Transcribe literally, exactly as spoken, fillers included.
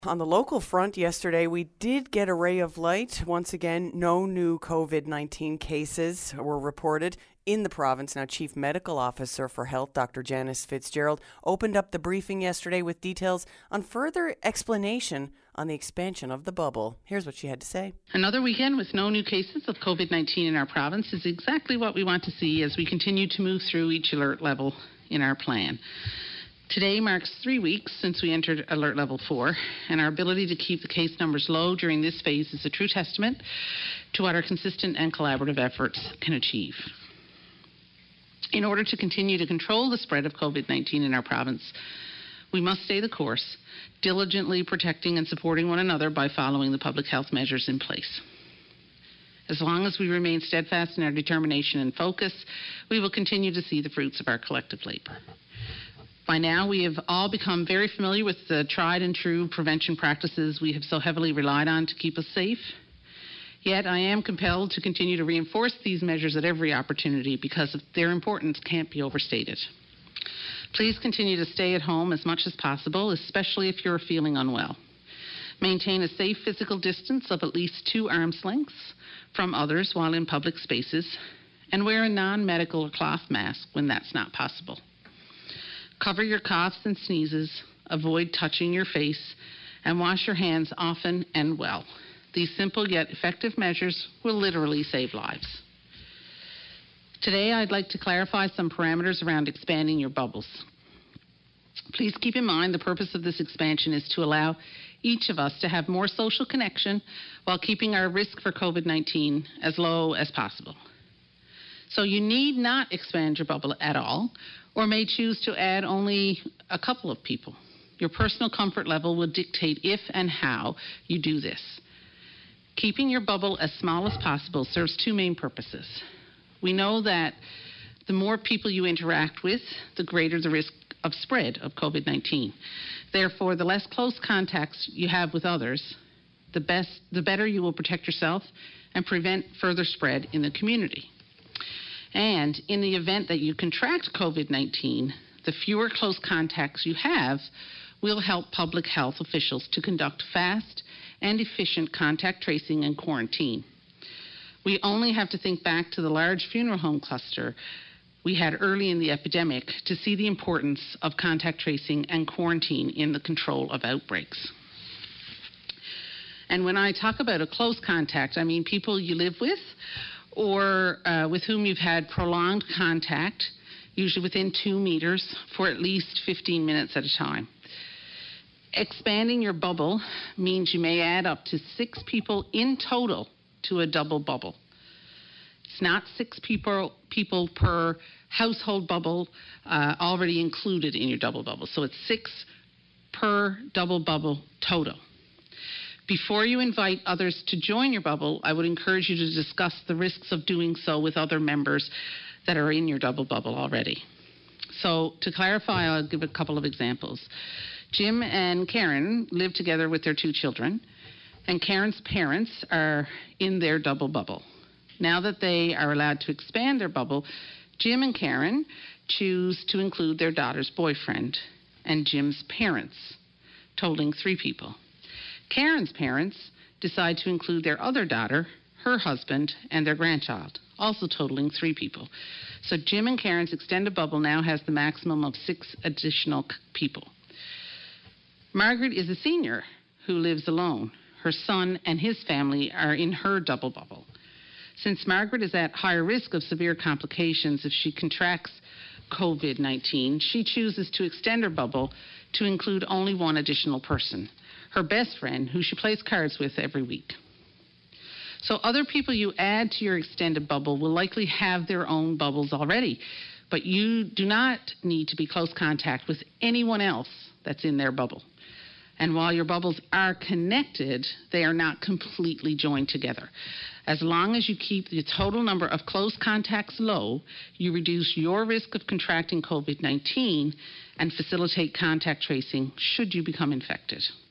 On the local front yesterday, we did get a ray of light. Once again, no new COVID nineteen cases were reported in the province. Now, Chief Medical Officer for Health, Doctor Janice Fitzgerald, opened up the briefing yesterday with details on further explanation on the expansion of the bubble. Here's what she had to say. Another weekend with no new cases of COVID nineteen in our province is exactly what we want to see as we continue to move through each alert level in our plan. Today marks three weeks since we entered Alert Level four, and our ability to keep the case numbers low during this phase is a true testament to what our consistent and collaborative efforts can achieve. In order to continue to control the spread of COVID nineteen in our province, we must stay the course, diligently protecting and supporting one another by following the public health measures in place. As long as we remain steadfast in our determination and focus, we will continue to see the fruits of our collective labor. By now, we have all become very familiar with the tried and true prevention practices we have so heavily relied on to keep us safe. Yet, I am compelled to continue to reinforce these measures at every opportunity because their importance can't be overstated. Please continue to stay at home as much as possible, especially if you're feeling unwell. Maintain a safe physical distance of at least two arm's lengths from others while in public spaces, and wear a non-medical or cloth mask when that's not possible. Cover your coughs and sneezes, avoid touching your face, and wash your hands often and well. These simple yet effective measures will literally save lives. Today, I'd like to clarify some parameters around expanding your bubbles. Please keep in mind the purpose of this expansion is to allow each of us to have more social connection while keeping our risk for COVID nineteen as low as possible. So you need not expand your bubble at all, or may choose to add only a couple of people. Your personal comfort level will dictate if and how you do this. Keeping your bubble as small as possible serves two main purposes. We know that the more people you interact with, the greater the risk of spread of COVID nineteen. Therefore, the less close contacts you have with others, the best, the better you will protect yourself and prevent further spread in the community. And in the event that you contract COVID nineteen, the fewer close contacts you have will help public health officials to conduct fast and efficient contact tracing and quarantine. We only have to think back to the large funeral home cluster we had early in the epidemic to see the importance of contact tracing and quarantine in the control of outbreaks. And when I talk about a close contact, I mean people you live with or uh, with whom you've had prolonged contact, usually within two meters, for at least fifteen minutes at a time. Expanding your bubble means you may add up to six people in total to a double bubble. It's not six people, people per household bubble uh, already included in your double bubble. So it's six per double bubble total. Before you invite others to join your bubble, I would encourage you to discuss the risks of doing so with other members that are in your double bubble already. So to clarify, I'll give a couple of examples. Jim and Karen live together with their two children, and Karen's parents are in their double bubble. Now that they are allowed to expand their bubble, Jim and Karen choose to include their daughter's boyfriend and Jim's parents, totaling three people. Karen's parents decide to include their other daughter, her husband, and their grandchild, also totaling three people. So Jim and Karen's extended bubble now has the maximum of six additional people. Margaret is a senior who lives alone. Her son and his family are in her double bubble. Since Margaret is at higher risk of severe complications if she contracts COVID nineteen, she chooses to extend her bubble to include only one additional person, her best friend, who she plays cards with every week. So other people you add to your extended bubble will likely have their own bubbles already, but you do not need to be close contact with anyone else that's in their bubble. And while your bubbles are connected, they are not completely joined together. As long as you keep the total number of close contacts low, you reduce your risk of contracting COVID nineteen and facilitate contact tracing should you become infected.